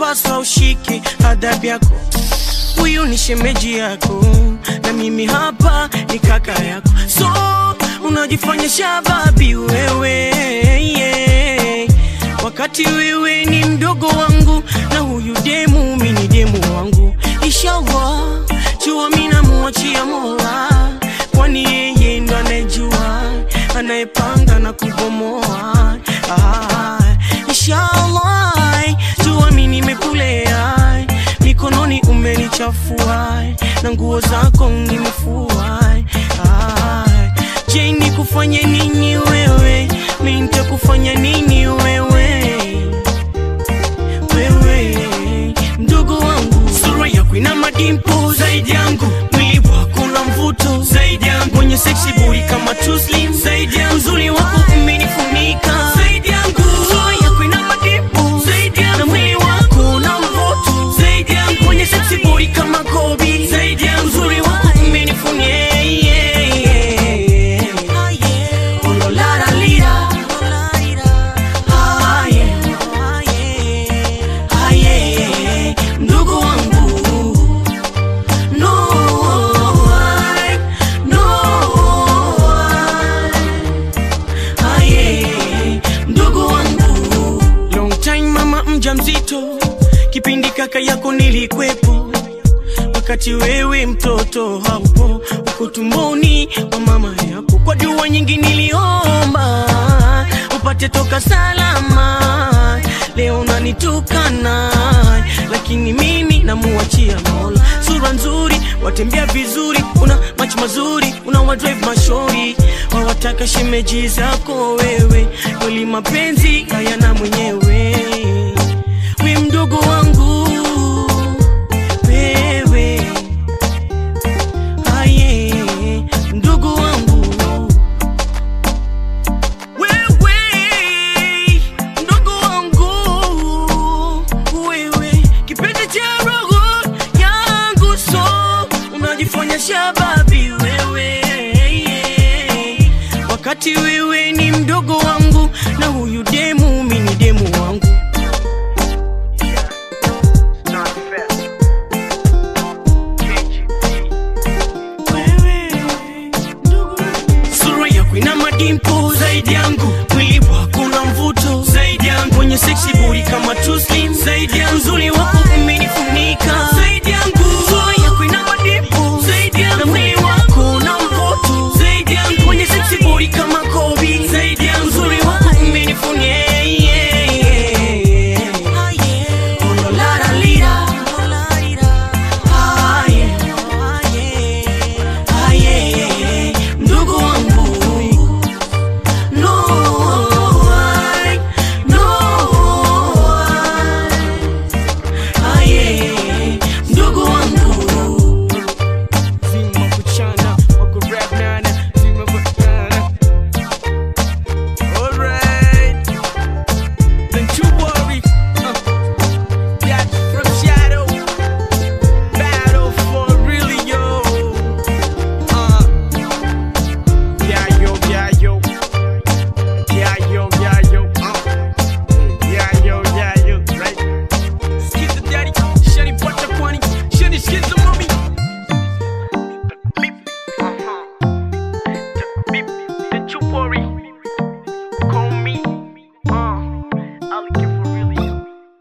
unapaswa ushike adabu yako. Huyu ni shemeji yako na mimi hapa ni kaka yako. So unajifanya shababi wewe, yeah. Wakati wewe ni mdogo wangu na huyu demu mimi ni demu wangu. Inshallah jua mimi namuachia Mola, kwani yeye ndo anejua, anayepanga na kubomoa. Inshallah jua mimi nimekulea, mikononi umenichafua na nguo zako nimefua. Je, nikufanye nini wewe? Mimi nitakufanya nini wewe? Wewe mdogo wangu, sura yako ina madimpo zaidi yangu, mwili wako una mvuto zaidi yangu, mwenye sexy body kama too slim zaidi yangu, uzuri wako umenifunika zaidi yangu, sura yako ina madimpo zaidi yangu, na mwili wako una mvuto zaidi yangu, mwenye sexy body kama Kobe zaidi yangu, uzuri wako umenifunika. Mjamzito kipindi kaka yako nilikwepo, wakati wewe mtoto haupo, uko tumboni wa mama yako. Kwa dua nyingi niliomba upate toka salama, leo unanitukana, lakini mimi namuachia Mola. Sura nzuri, watembea vizuri, una macho mazuri, una wadrive mashori, wawataka shemeji zako wewe, kweli mapenzi hayana mwenyewe. We mdogo wangu wewe, aye mdogo wangu wewe, mdogo wangu wewe, kipenzi cha roho yangu. So unajifanya shababi wewe, wakati wewe ni mdogo wangu na huyu demu mimi ni demu wangu. Ina madimpo zaidi yangu, mwili wako una mvuto zaidi yangu, mwenye sexy body kama too slim zaidi yangu, uzuri wako